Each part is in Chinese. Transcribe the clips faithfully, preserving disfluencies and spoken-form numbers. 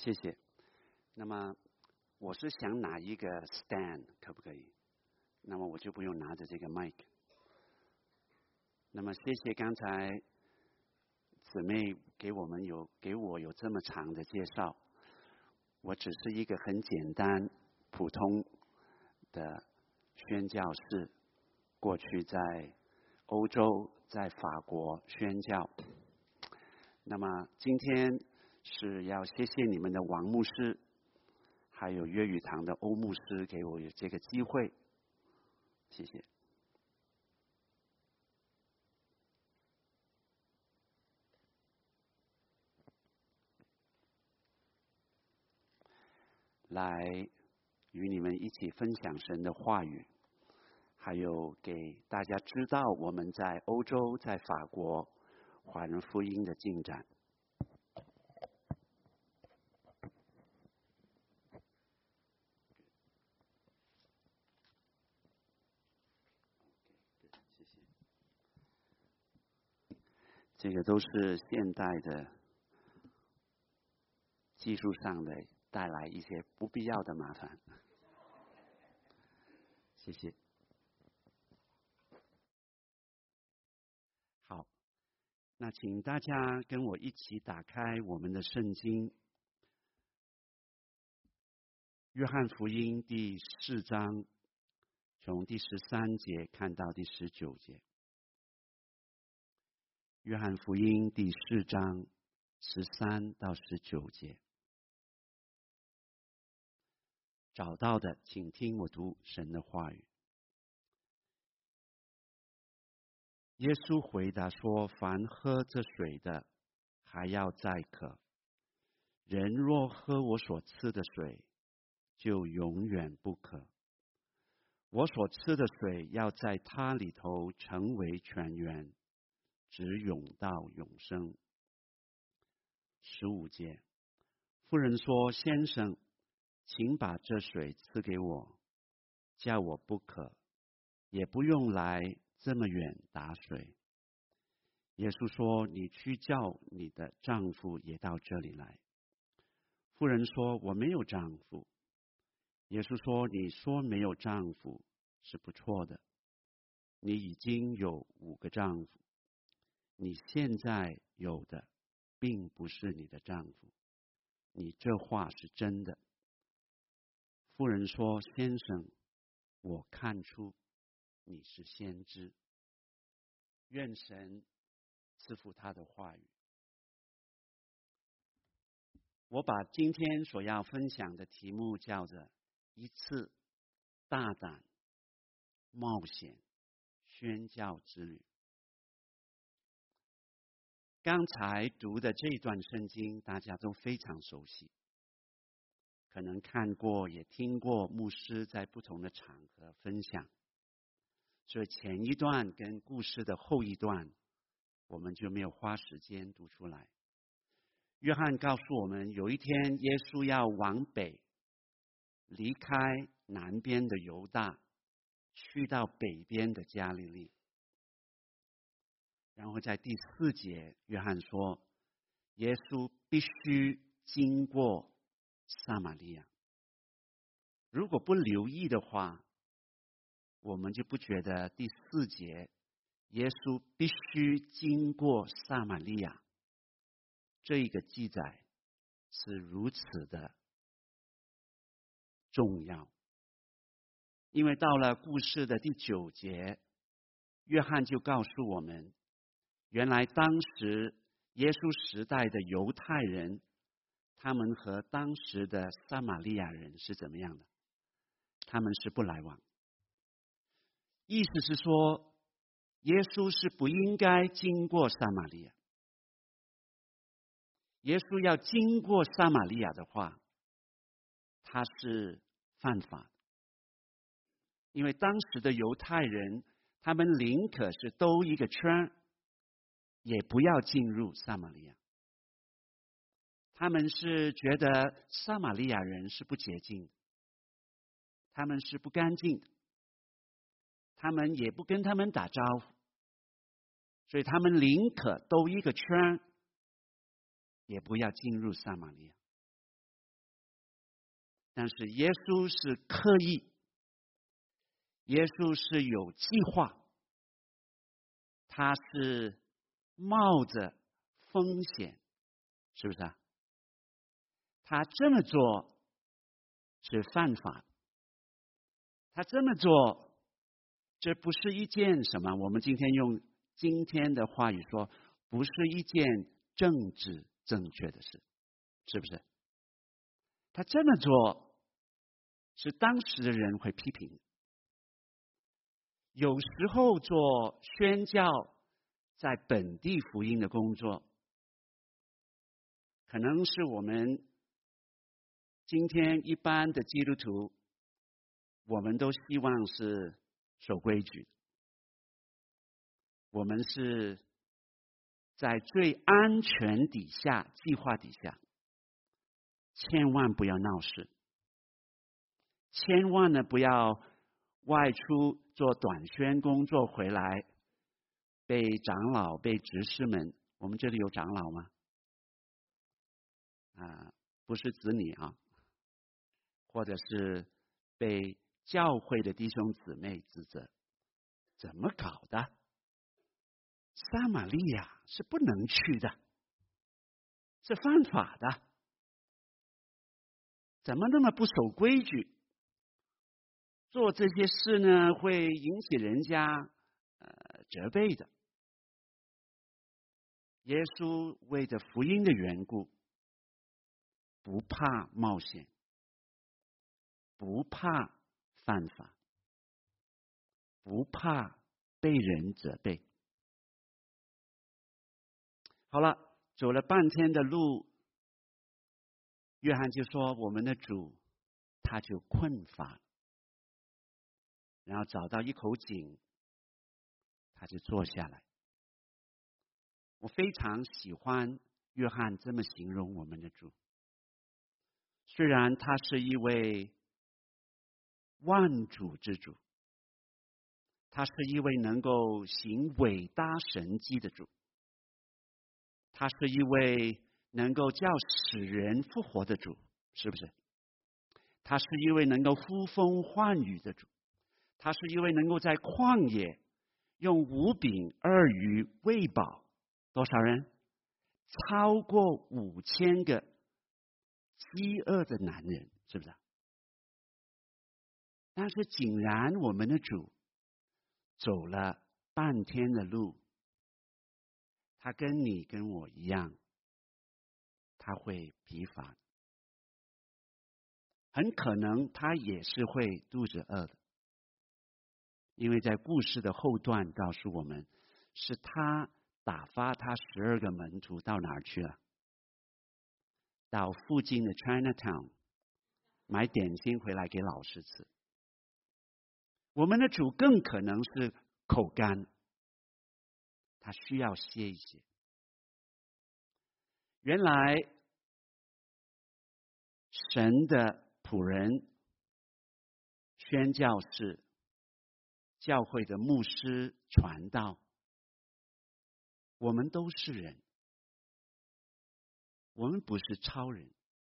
谢谢。那么我是想拿一个 stand， 可不可以？那么我就不用拿着这个 mic。那么谢谢刚才姊妹给我们有给我有这么长的介绍。我只是一个很简单、普通的宣教士，过去在欧洲、在法国宣教。那么今天是要谢谢你们的王牧师，还有粤语堂的欧牧师给我有这个机会，谢谢。来与你们一起分享神的话语，还有给大家知道我们在欧洲、在法国华人福音的进展。这个都是现代的技术上的带来一些不必要的麻烦。谢谢。好，那请大家跟我一起打开我们的圣经，约翰福音第四章，从第十三节看到第十九节。约翰福音第四章十三到十九节，找到的请听我读神的话语。耶稣回答说：凡喝这水的，还要再渴；人若喝我所赐的水，就永远不渴。我所赐的水要在他里头成为泉源，直涌到永生。十五节，妇人说：先生，请把这水赐给我，叫我不渴，也不用来这么远打水。耶稣说：你去叫你的丈夫也到这里来。妇人说：我没有丈夫。耶稣说：你说没有丈夫是不错的，你已经有五个丈夫，你现在有的并不是你的丈夫，你这话是真的。妇人说：先生，我看出你是先知。愿神赐福他的话语。我把今天所要分享的题目叫做一次大胆冒险宣教之旅。刚才读的这段圣经大家都非常熟悉，可能看过也听过牧师在不同的场合分享，所以前一段跟故事的后一段我们就没有花时间读出来。约翰告诉我们，有一天耶稣要往北离开南边的犹大，去到北边的加利利。然后在第四节，约翰说耶稣必须经过撒玛利亚。如果不留意的话，我们就不觉得第四节耶稣必须经过撒玛利亚这一个记载是如此的重要。因为到了故事的第九节，约翰就告诉我们，原来当时耶稣时代的犹太人，他们和当时的撒玛利亚人是怎么样的？他们是不来往。意思是说，耶稣是不应该经过撒玛利亚。耶稣要经过撒玛利亚的话，他是犯法的。因为当时的犹太人，他们宁可是兜一个圈，也不要进入撒玛利亚。他们是觉得撒玛利亚人是不洁净的，他们是不干净的，他们也不跟他们打招呼，所以他们宁可兜一个圈，也不要进入撒玛利亚。 但是耶稣是刻意，耶稣是有计划，他是冒着风险，是不是啊？他这么做是犯法，他这么做，这不是一件什么？我们今天用今天的话语说，不是一件政治正确的事，是不是？他这么做是当时的人会批评。有时候做宣教在本地福音的工作，可能是我们今天一般的基督徒，我们都希望是守规矩，我们是在最安全底下计划底下，千万不要闹事，千万呢不要外出做短宣工作回来，被长老被执事们，我们这里有长老吗？啊，不是子女啊，或者是被教会的弟兄姊妹指责，怎么搞的？撒玛利亚是不能去的，是犯法的，怎么那么不守规矩？做这些事呢，会引起人家呃责备的。耶稣为着福音的缘故，不怕冒险，不怕犯法，不怕被人责备。好了，走了半天的路，约翰就说：“我们的主他就困乏了，然后找到一口井，他就坐下来。”我非常喜欢约翰这么形容我们的主。虽然他是一位万主之主，他是一位能够行伟大神迹的主，他是一位能够叫死人复活的主，是不是？他是一位能够呼风唤雨的主，他是一位能够在旷野用五饼二鱼喂饱多少人？超过五千个饥饿的男人，是不是？但是竟然我们的主走了半天的路，他跟你跟我一样，他会疲乏，很可能他也是会肚子饿的，因为在故事的后段告诉我们，是他打发他十二个门徒到哪儿去了？到附近的 Chinatown 买点心回来给老师吃。我们的主更可能是口干，他需要歇一歇。原来神的仆人、宣教士、教会的牧师、传道，我们都是人，我们不是超人。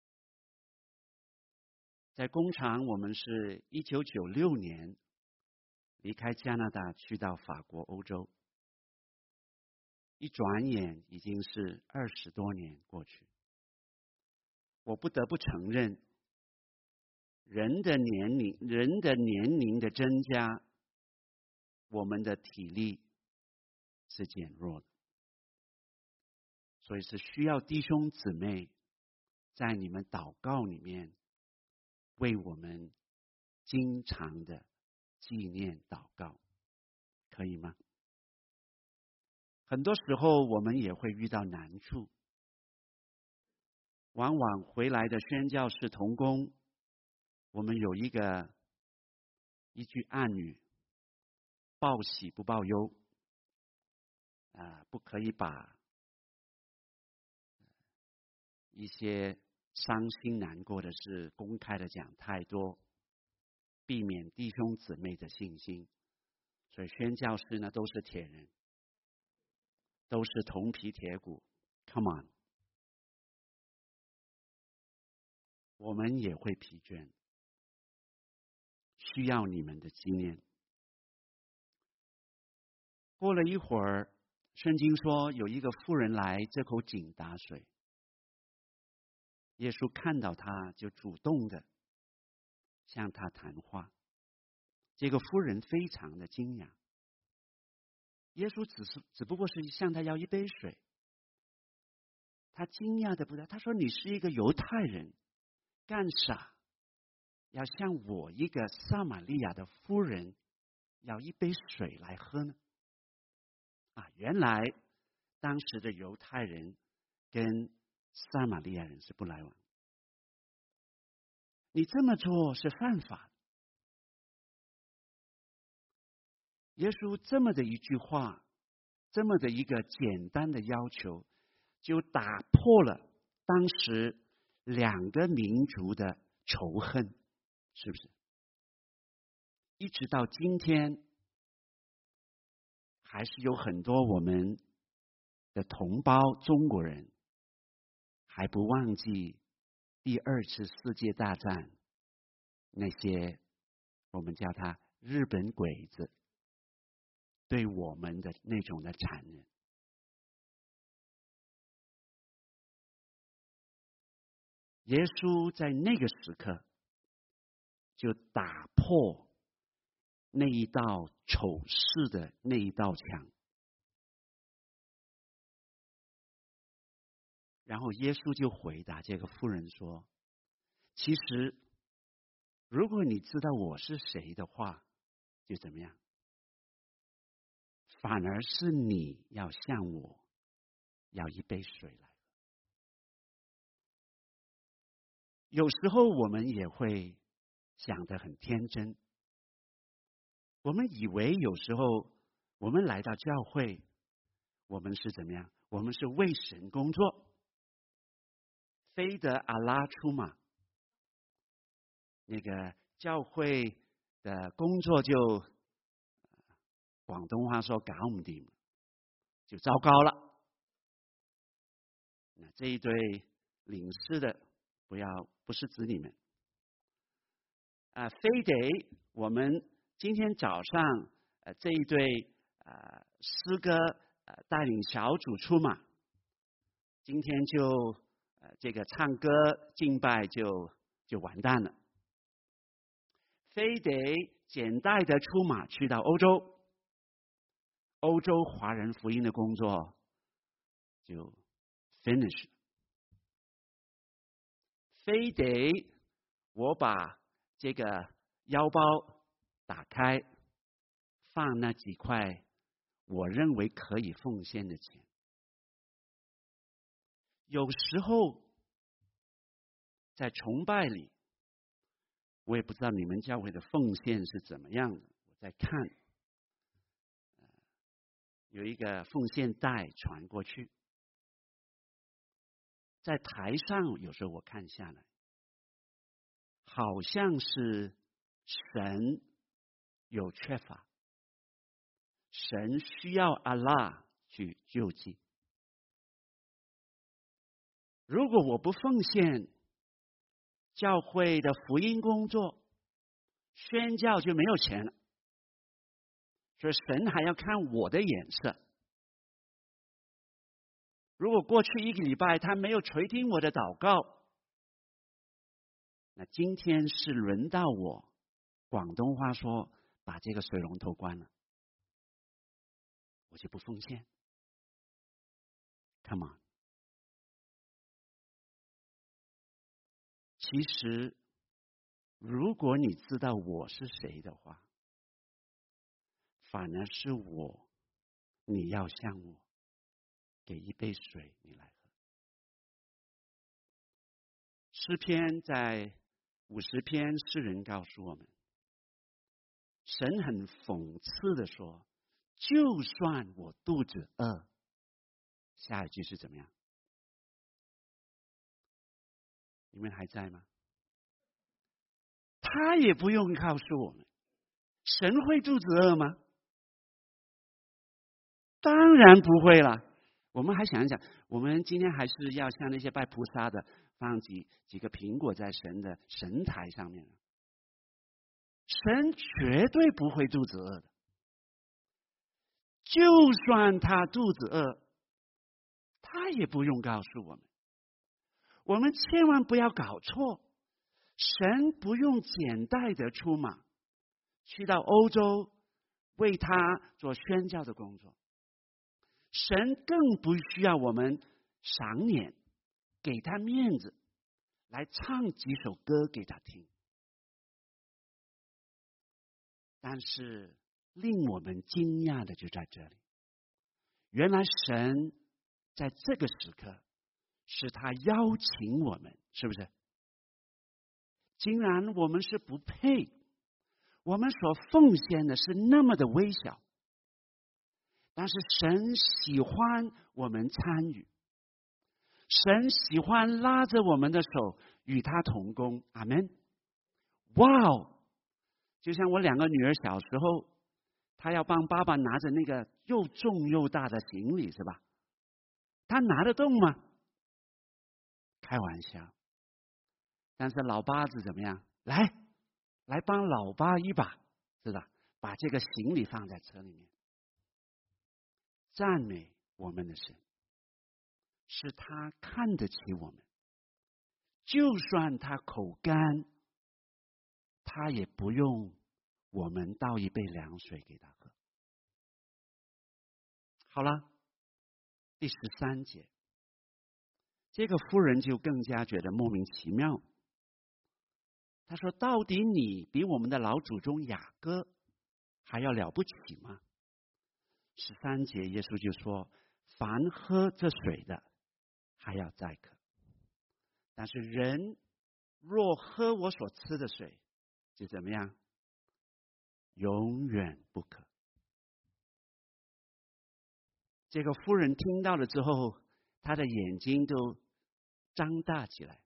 在工厂，我们是一九九六年离开加拿大去到法国、欧洲，一转眼已经是二十多年过去。我不得不承认，人的年龄、人的年龄的增加，我们的体力是减弱的，所以是需要弟兄姊妹在你们祷告里面为我们经常的纪念祷告，可以吗？很多时候我们也会遇到难处，往往回来的宣教士同工，我们有一个一句暗语：报喜不报忧，啊，不可以把一些伤心难过的事公开的讲太多，避免弟兄姊妹的信心。所以宣教士呢都是铁人，都是铜皮铁骨 ，Come on。 我们也会疲倦，需要你们的纪念。过了一会儿，圣经说有一个妇人来这口井打水，耶稣看到他就主动的向他谈话。这个妇人非常的惊讶，耶稣只是只不过是向他要一杯水，他惊讶的不得，他说你是一个犹太人，干啥要向我一个撒玛利亚的妇人要一杯水来喝呢？啊，原来当时的犹太人跟撒玛利亚人是不来往，你这么做是犯法的。耶稣这么的一句话，这么的一个简单的要求，就打破了当时两个民族的仇恨，是不是？一直到今天，还是有很多我们的同胞中国人还不忘记第二次世界大战那些我们叫他日本鬼子对我们的那种的残忍。耶稣在那个时刻就打破那一道丑事的那一道墙，然后耶稣就回答这个妇人说，其实如果你知道我是谁的话，就怎么样？反而是你要向我要一杯水来。有时候我们也会想得很天真，我们以为有时候我们来到教会，我们是怎么样？我们是为神工作，非得阿拉出马。那个教会的工作就广东话说搞唔掂，就糟糕了。那这一对领事的，不要不是指你们啊、呃，非得我们今天早上呃这一对呃诗歌呃带领小组出马，今天就呃这个唱歌敬拜就就完蛋了。非得简单的出马去到欧洲，欧洲华人福音的工作就 finish。非得我把这个腰包打开，放那几块我认为可以奉献的钱。有时候在崇拜里，我也不知道你们教会的奉献是怎么样的。我在看，呃、有一个奉献带传过去，在台上有时候我看下来，好像是神有缺乏，神需要阿拉去救济。如果我不奉献，教会的福音工作宣教就没有钱了，所以神还要看我的眼色。如果过去一个礼拜他没有垂听我的祷告，那今天是轮到我，广东话说把这个水龙头关了，我就不奉献。 Come on。 其实如果你知道我是谁的话，反而是我，你要向我给一杯水，你来喝。诗篇在五十篇，诗人告诉我们，神很讽刺的说，就算我肚子饿，下一句是怎么样？你们还在吗？他也不用告诉我们，神会肚子饿吗？当然不会了。 我们还想一想，我们今天还是要像那些拜菩萨的，放几几个苹果在神的神台上面。神绝对不会肚子饿的，就算他肚子饿，他也不用告诉我们。我们千万不要搞错，神不用简单的出马，去到欧洲为他做宣教的工作。神更不需要我们赏脸，给他面子，来唱几首歌给他听。但是令我们惊讶的就在这里，原来神在这个时刻是他邀请我们，是不是？竟然我们是不配，我们所奉献的是那么的微小，但是神喜欢我们参与，神喜欢拉着我们的手与他同工。阿们。哇哦！就像我两个女儿小时候，她要帮爸爸拿着那个又重又大的行李，是吧？她拿得动吗？开玩笑。但是老八子怎么样？来，来帮老八一把，是吧？把这个行李放在车里面。赞美我们的神，是他看得起我们，就算他口干，他也不用我们倒一杯凉水给他喝。好了，第十三节，这个妇人就更加觉得莫名其妙。他说：“到底你比我们的老祖宗雅各还要了不起吗？”十三节，耶稣就说：“凡喝这水的，还要再渴；但是人若喝我所吃的水，就怎么样？永远不渴。”这个妇人听到了之后，她的眼睛都张大起来，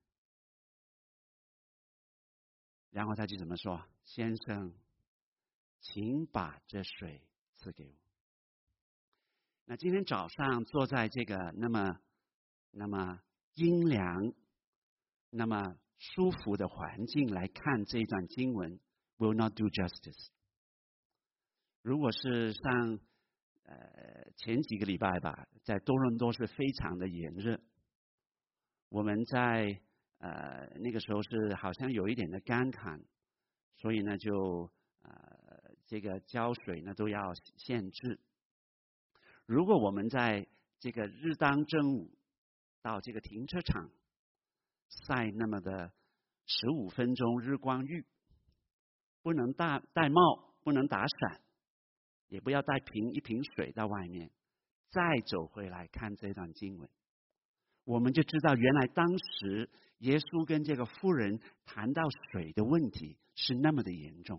然后她就怎么说：“先生，请把这水赐给我。”那今天早上坐在这个那么那么阴凉、那么舒服的环境来看这一段经文 ，will not do justice。如果是上呃前几个礼拜吧，在多伦多是非常的炎热，我们在呃那个时候是好像有一点的干旱，所以呢就呃这个浇水呢都要限制。如果我们在这个日当正午到这个停车场晒那么的十五分钟日光浴，不能戴戴帽，不能打伞，也不要带瓶一瓶水到外面，再走回来看这段经文，我们就知道原来当时耶稣跟这个妇人谈到水的问题是那么的严重。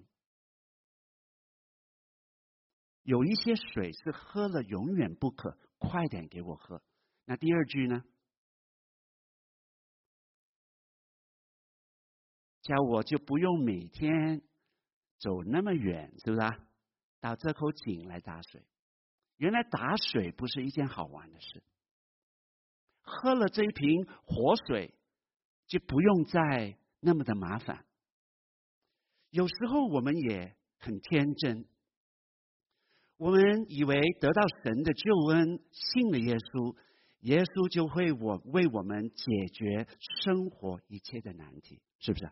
有一些水是喝了永远不渴，快点给我喝。那第二句呢？叫我就不用每天走那么远，是不是啊？到这口井来打水。原来打水不是一件好玩的事。喝了这一瓶活水，就不用再那么的麻烦。有时候我们也很天真。我们以为得到神的救恩，信了耶稣，耶稣就会我为我们解决生活一切的难题，是不是？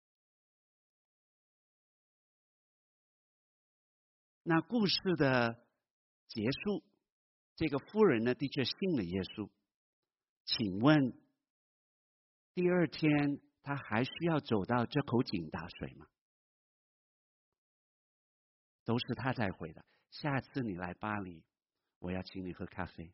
那故事的结束，这个妇人呢，的确信了耶稣。请问，第二天他还需要走到这口井打水吗？都是他在回答。下次你来巴黎，我要请你喝咖啡。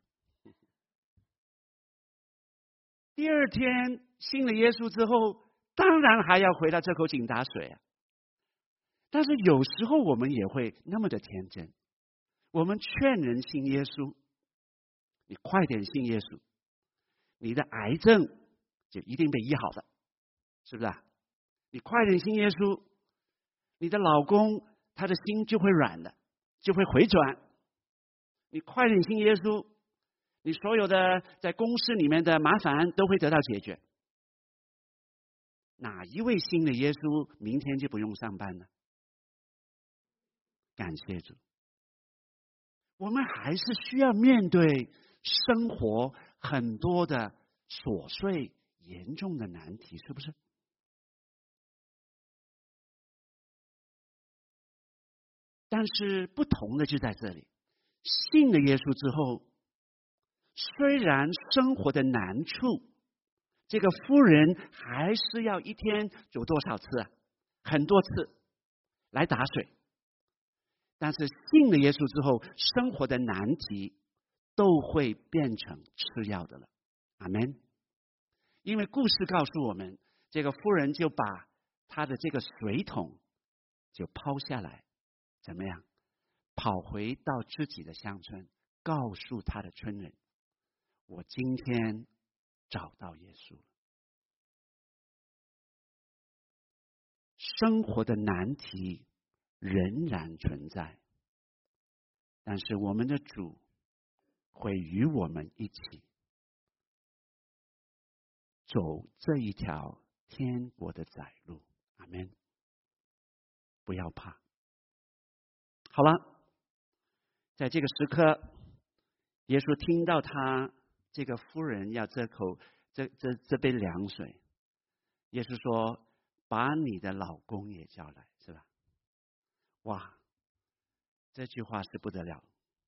第二天信了耶稣之后，当然还要回到这口井打水啊。但是有时候我们也会那么的天真，我们劝人信耶稣，你快点信耶稣，你的癌症就一定被医好的，是不是啊？你快点信耶稣，你的老公他的心就会软的，就会回转。你快点信耶稣， 你所有的在公司里面的麻烦都会得到解决。哪一位新的耶稣明天就不用上班呢？感谢主。我们还是需要面对生活很多的琐碎、严重的难题，是不是？但是不同的就在这里，信了耶稣之后，虽然生活的难处，这个妇人还是要一天走多少次啊？很多次来打水。但是信了耶稣之后，生活的难题都会变成次要的了。阿们。因为故事告诉我们，这个妇人就把她的这个水桶就抛下来，怎么样？跑回到自己的乡村，告诉他的村人，我今天找到耶稣了。生活的难题仍然存在，但是我们的主会与我们一起走这一条天国的窄路。阿们。不要怕。好了，在这个时刻，耶稣听到他这个妇人要这口这这这杯凉水，耶稣说：“把你的老公也叫来，是吧？”哇，这句话是不得了。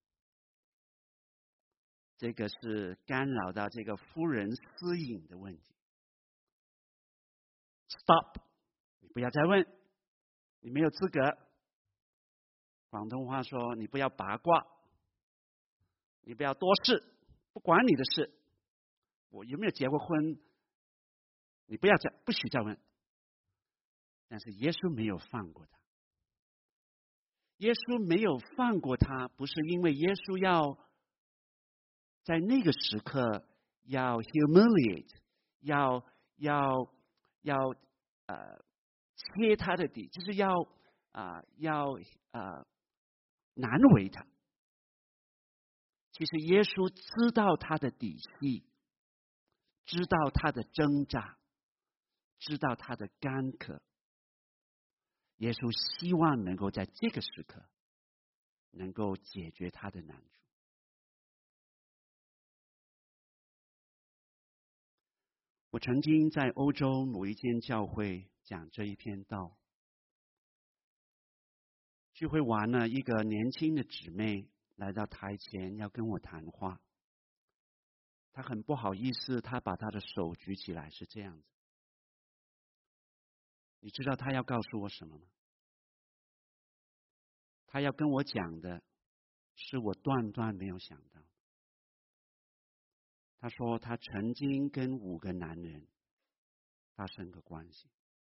这个是干扰到这个夫人私隐的问题。Stop， 你不要再问，你没有资格。广东话说，你不要八卦，你不要多事，不管你的事。我有没有结过婚？你不要再不许再问。但是耶稣没有放过他。耶稣没有放过他，不是因为耶稣要在那个时刻要 humiliate， 要要要呃切他的底，就是要啊、呃、要呃难为他。其实耶稣知道他的底细，知道他的挣扎，知道他的干渴。耶稣希望能够在这个时刻能够解决他的难处。我曾经在欧洲某一间教会讲这一篇道，聚会完了，一个年轻的姊妹来到台前要跟我谈话，她很不好意思，她把她的手举起来，是这样子。你知道她要告诉我什么吗？她要跟我讲的是我断断没有想到。她说她曾经跟五个男人发生个关系。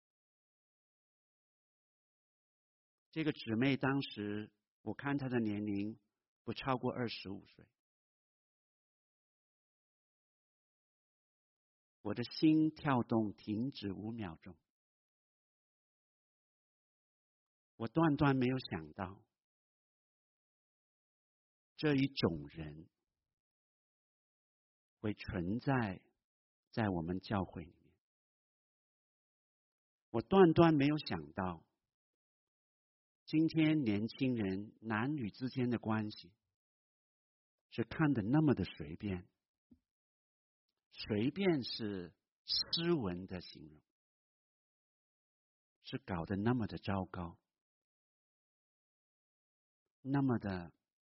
这个姊妹当时我看她的年龄不超过二十五岁，我的心跳动停止五秒钟。我断断没有想到，这一种人会存在在我们教会里面。我断断没有想到，今天年轻人男女之间的关系是看得那么的随便，随便是斯文的形容，是搞得那么的糟糕，那么的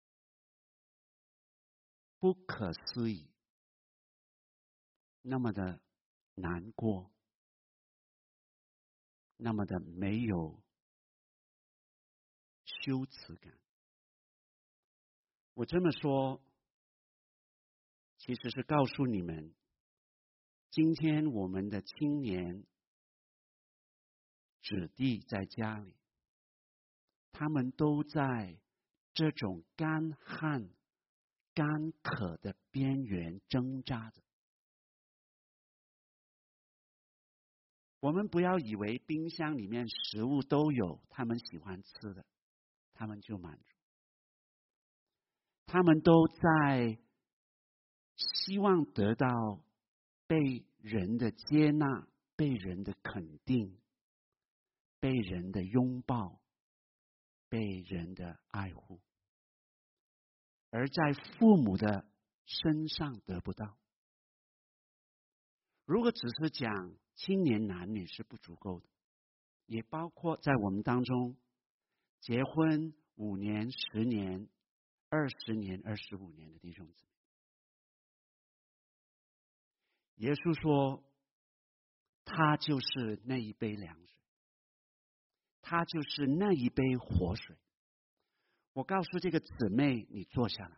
不可思议，那么的难过，那么的没有羞耻感。我这么说，其实是告诉你们，今天我们的青年子弟在家里，他们都在这种干旱、干渴的边缘挣扎着。我们不要以为冰箱里面食物都有他们喜欢吃的，他们就满足。他们都在希望得到被人的接纳、被人的肯定、被人的拥抱、被人的爱护，而在父母的身上得不到。如果只是讲青年男女是不足够的，也包括在我们当中结婚五年、十年、二十年、二十五年的弟兄姊妹。耶稣说，他就是那一杯凉水，他就是那一杯活水。我告诉这个姊妹，你坐下来，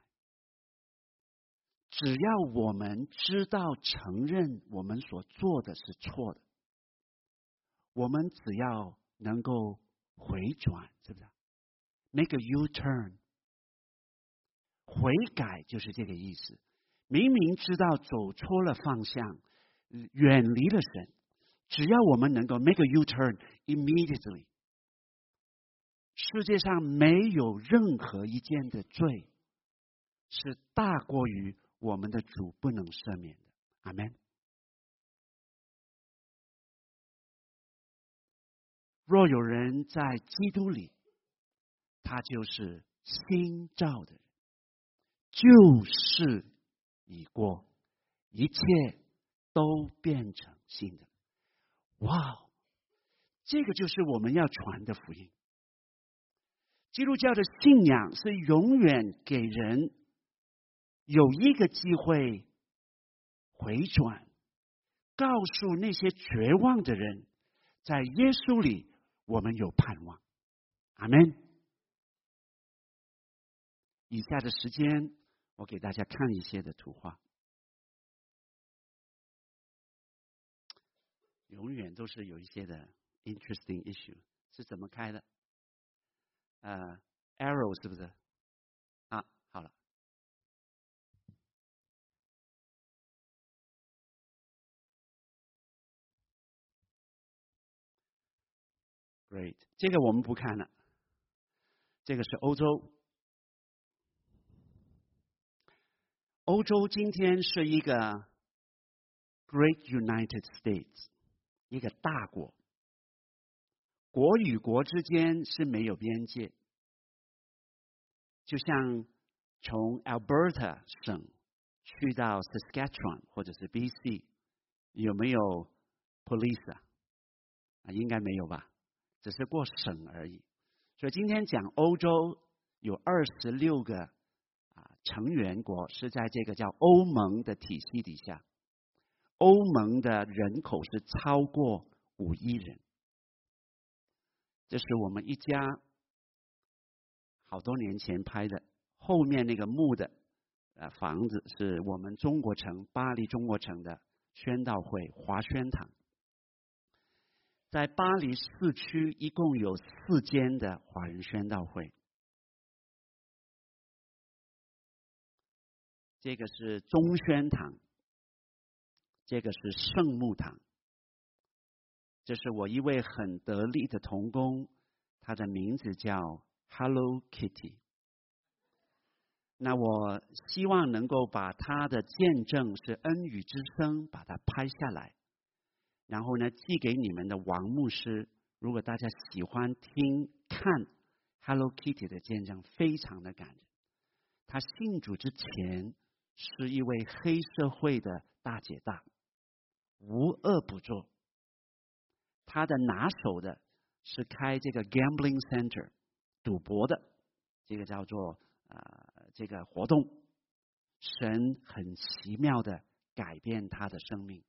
只要我们知道承认我们所做的是错的，我们只要能够回转，是不是 ？Make a U-turn， 悔改就是这个意思。明明知道走错了方向，远离了神，只要我们能够 make a U-turn immediately， 世界上没有任何一件的罪是大过于我们的主不能赦免的。阿们。若有人在基督里，他就是新造的人，旧事已过，一切都变成新的。哇，这个就是我们要传的福音。基督教的信仰是永远给人有一个机会回转，告诉那些绝望的人，在耶稣里我们有盼望。阿们。以下的时间，我给大家看一些的图画。永远都是有一些的 interesting issue， 是怎么开的？呃 ，arrow 是不是？啊，好了。Great， 这个我们不看了。这个是欧洲。欧洲今天是一个 Great United States， 一个大国，国与国之间是没有边界。就像从 Alberta 省去到 Saskatchewan 或者是 B C， 有没有 police 啊？啊，应该没有吧？只是过省而已。所以今天讲欧洲有二十六个啊成员国是在这个叫欧盟的体系底下，欧盟的人口是超过五亿人。这是我们一家好多年前拍的，后面那个木的呃房子是我们中国城巴黎中国城的宣道会华宣堂。在巴黎市区一共有四间的华人宣道会。这个是中宣堂，这个是圣木堂，这是我一位很得力的同工，他的名字叫 Hello Kitty。那我希望能够把他的见证是恩语之声，把它拍下来，然后呢寄给你们的王牧师。如果大家喜欢听看 Hello Kitty 的见证，非常的感人。他信主之前是一位黑社会的大姐大，无恶不作。他的拿手的是开这个 gambling center， 赌博的，这个叫做呃这个活动。神很奇妙的改变他的生命。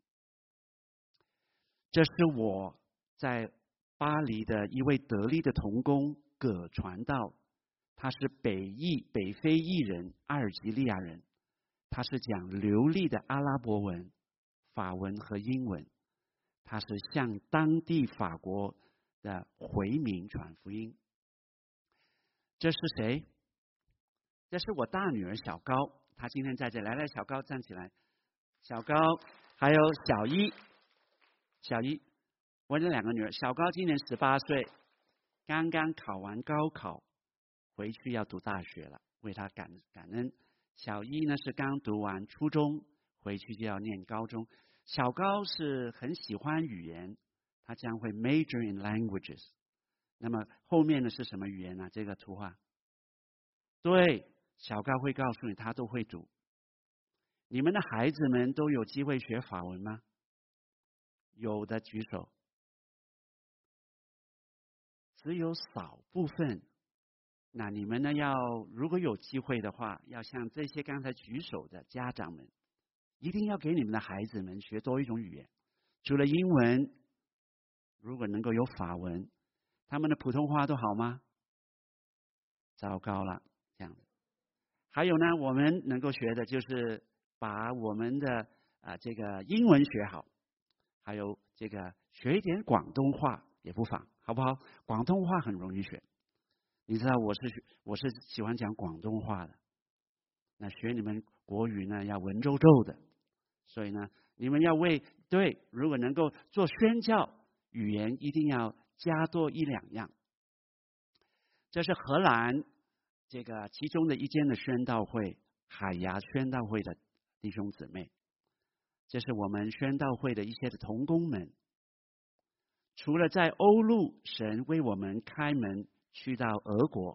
这是我在巴黎的一位得力的同工葛传道，他是北裔北非裔人，阿尔及利亚人，他是讲流利的阿拉伯文、法文和英文，他是向当地法国的回民传福音。这是谁？这是我大女儿小高，她今天在这里。来来，小高站起来。小高还有小一，小一，我这两个女儿，小高今年十八岁，刚刚考完高考，回去要读大学了，为她感感恩。 小一呢是刚读完初中，回去就要念高中。小高是很喜欢语言，他将会 major in languages。那么后面的是什么语言呢？这个图画，对，小高会告诉你他都会读。你们的孩子们都有机会学法文吗？有的举手。只有少部分。那你们呢？要如果有机会的话，要像这些刚才举手的家长们，一定要给你们的孩子们学多一种语言。除了英文，如果能够有法文，他们的普通话都好吗？糟糕了，这样子。还有呢，我们能够学的就是把我们的啊、呃、这个英文学好，还有这个学一点广东话也不妨，好不好？广东话很容易学。你知道我是我是喜欢讲广东话的，那学你们国语呢要文绉绉的，所以呢你们要为对，如果能够做宣教，语言一定要加多一两样。这是荷兰这个其中的一间的宣道会，海牙宣道会的弟兄姊妹，这是我们宣道会的一些的同工们。除了在欧陆，神为我们开门去到俄国。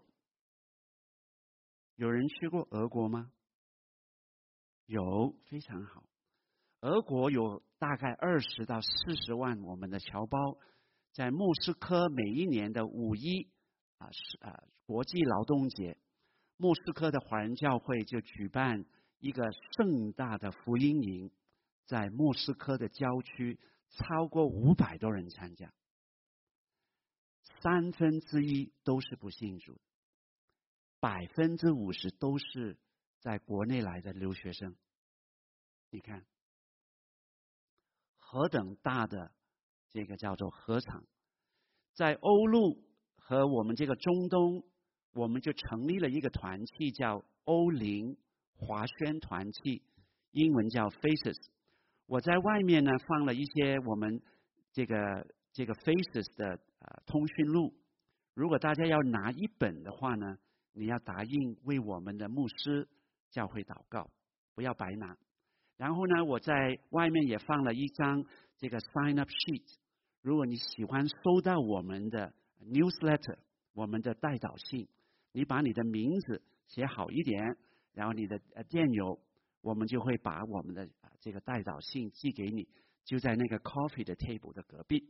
有人去过俄国吗？有，非常好。俄国有大概二十到四十万我们的侨胞，在莫斯科每一年的五一啊是啊国际劳动节，莫斯科的华人教会就举办一个盛大的福音营，在莫斯科的郊区，超过五百多人参加，三分之一都是不信主，百分之五十都是在国内来的留学生。你看，何等大的这个叫做合场。在欧陆和我们这个中东，我们就成立了一个团契，叫欧灵华宣团契，英文叫 Faces。我在外面呢放了一些我们这个这个 Faces 的呃通讯录，如果大家要拿一本的话呢，你要答应为我们的牧师教会祷告，不要白拿。然后呢，我在外面也放了一张这个 sign up sheet， 如果你喜欢收到我们的 newsletter， 我们的代祷信，你把你的名字写好一点，然后你的电邮，我们就会把我们的这个代祷信寄给你，就在那个 coffee 的 table 的隔壁。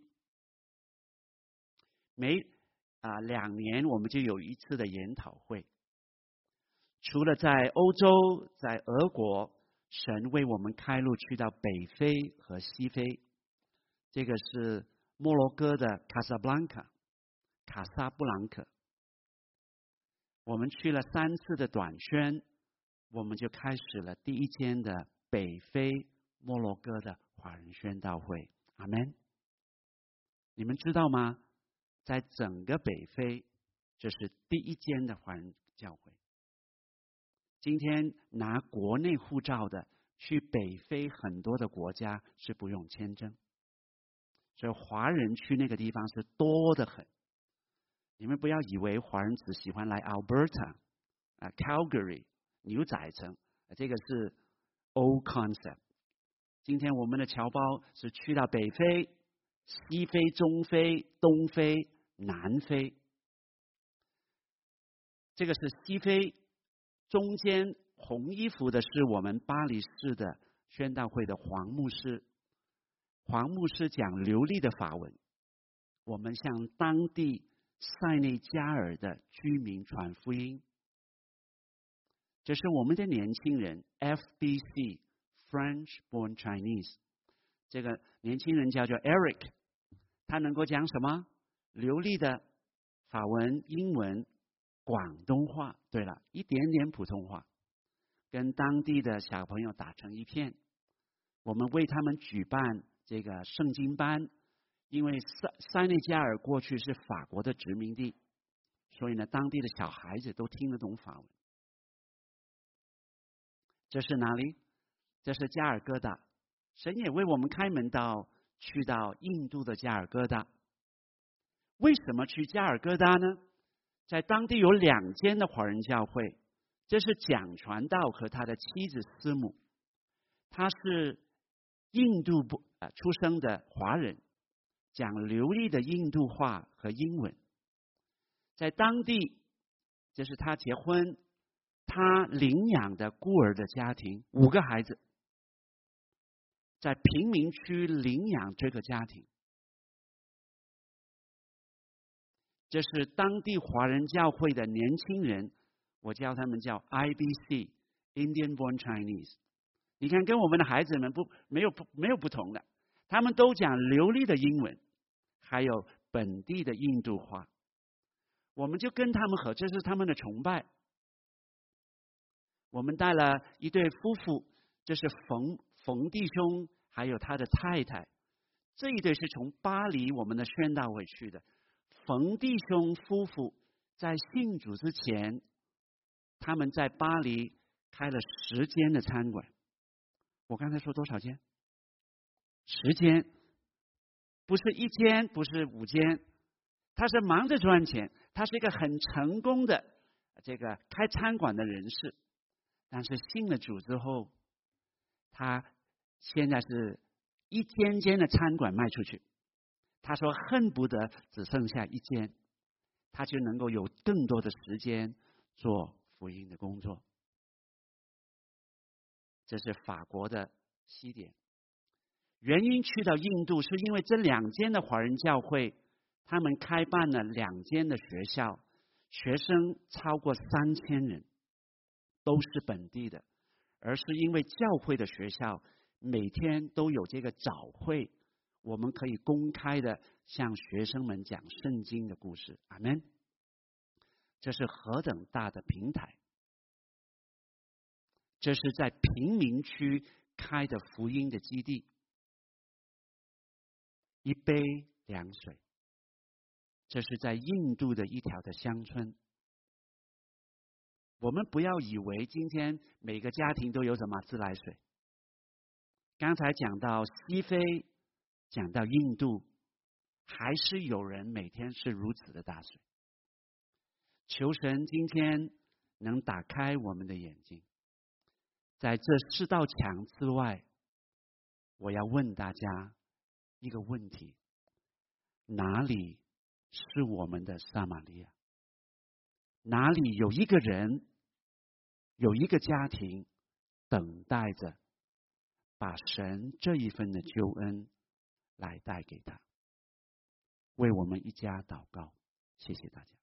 每啊两年我们就有一次的研讨会。除了在欧洲，在俄国，神为我们开路去到北非和西非，这个是摩洛哥的卡萨布兰卡，卡萨布兰克。我们去了三次的短宣，我们就开始了第一间的北非摩洛哥的华人宣道会。阿们。你们知道吗？在整个北非，这是第一间的华人教会。今天拿国内护照的去北非很多的国家是不用签证，所以华人去那个地方是多得很。你们不要以为华人只喜欢来 Alberta 啊 Calgary 牛仔城，这个是 old concept。今天我们的侨胞是去到北非、西非、中非、东非、南非。这个是西非。中间红衣服的是我们巴黎市的宣道会的黄牧师，黄牧师讲流利的法文，我们向当地塞内加尔的居民传福音。这是我们的年轻人 F B C French Born Chinese， 这个年轻人叫做 Eric， 他能够讲什么？流利的法文、英文、广东话，对了，一点点普通话，跟当地的小朋友打成一片。我们为他们举办这个圣经班，因为塞塞内加尔过去是法国的殖民地，所以呢，当地的小孩子都听得懂法文。这是哪里？这是加尔各答。神也为我们开门到去到印度的加尔各答。为什么去加尔各答呢？在当地有两间的华人教会， 这是讲传道和他的妻子师母，他是印度不呃出生的华人，讲流利的印度话和英文。在当地，这是他结婚，他领养的孤儿的家庭，五个孩子，在贫民区领养这个家庭。这是当地华人教会的年轻人，我叫他们叫 I B C Indian Born Chinese。你看，跟我们的孩子们不没有不没有不同的，他们都讲流利的英文，还有本地的印度话。我们就跟他们合，这是他们的崇拜。我们带了一对夫妇，这是冯冯弟兄还有他的太太，这一对是从巴黎我们的宣道会去的。冯弟兄夫妇在信主之前，他们在巴黎开了十间的餐馆。我刚才说多少间？十间，不是一间，不是五间。他是忙着赚钱，他是一个很成功的这个开餐馆的人士。但是信了主之后，他现在是一间间的餐馆卖出去。他说恨不得只剩下一间，他就能够有更多的时间做福音的工作。这是法国的西点。原因去到印度，是因为这两间的华人教会，他们开办了两间的学校，学生超过三千人，都是本地的。而是因为教会的学校每天都有这个早会，我们可以公开的向学生们讲圣经的故事。阿们。这是何等大的平台！这是在贫民区开的福音的基地。一杯凉水，这是在印度的一条的乡村。我们不要以为今天每个家庭都有什么自来水。刚才讲到西非，讲到印度，还是有人每天是如此的大水。求神今天能打开我们的眼睛。在这四道墙之外，我要问大家一个问题：哪里是我们的撒玛利亚？哪里有一个人，有一个家庭等待着把神这一份的救恩来带给他？为我们一家祷告，谢谢大家。